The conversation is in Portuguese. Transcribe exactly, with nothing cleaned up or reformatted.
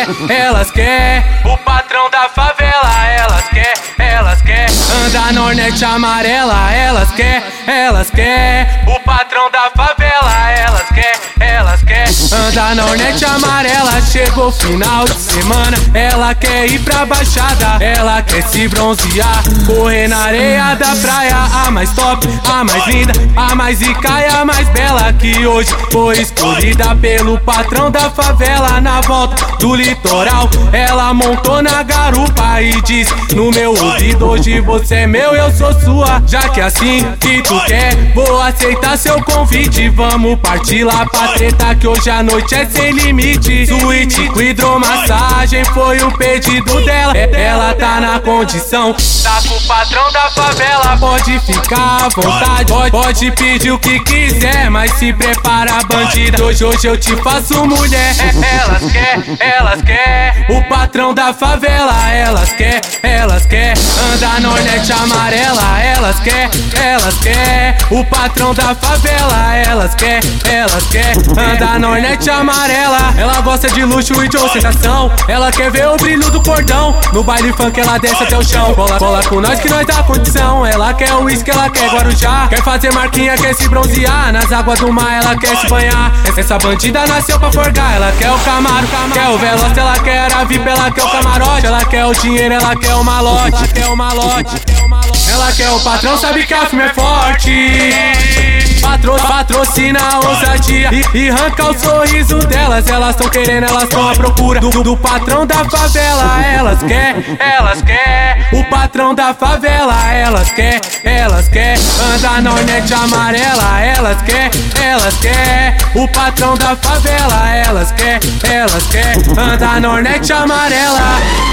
elas quer. O patrão da favela, elas quer, elas quer. Anda na Hornet amarela, elas quer, elas quer. O patrão da favela, elas quer, elas quer. Anda na Hornet amarela, chegou final de semana, ela quer ir pra Baixada, ela quer se bronzear, correr na areia da praia. A mais top, a mais linda, a mais rica e a mais bela, que hoje foi escolhida pelo patrão da favela. Na volta do litoral, ela montou na garupa e disse no meu ouvido: hoje você é meu, eu sou sua. Já que é assim que tu quer, vou aceitar seu convite. Vamos partir lá pra treta, que hoje a noite é sem limite. Suíte com hidromassagem foi o pedido dela. Ela tá na condição, tá com o patrão da favela. Pode ficar à vontade, pode, pode pedir o que quiser, mas se prepara, bandida, hoje, hoje eu te faço mulher. Elas quer, elas quer. O patrão da favela, elas quer, elas quer. Anda na Hornet amarela, elas quer, elas quer. O patrão da favela, elas quer, elas quer. Anda na Hornet amarela, ela gosta de luxo e de ostentação. Ela quer ver o brilho do cordão, no baile funk ela desce até o chão. Cola, cola com nós que nós dá condição. Ela quer o uísque, ela quer Guarujá, quer fazer marquinha, quer se bronzear. Nas águas do mar ela quer se banhar. Essa bandida nasceu pra forgar. Ela quer o Camaro, quer o Veloz, ela quer a V I P, ela quer o camarote. Ela quer o dinheiro, ela quer o malote, ela quer o malote. Ela quer o patrão, sabe que a firma é forte. Patro, patrocina a ousadia e, e arranca o sorriso delas. Elas tão querendo, elas tão à procura do, do patrão da favela. Elas quer, elas quer. O patrão da favela, elas quer, elas quer. Anda na Hornet amarela, elas quer, elas quer. O patrão da favela, elas quer, elas quer. Anda na Hornet amarela.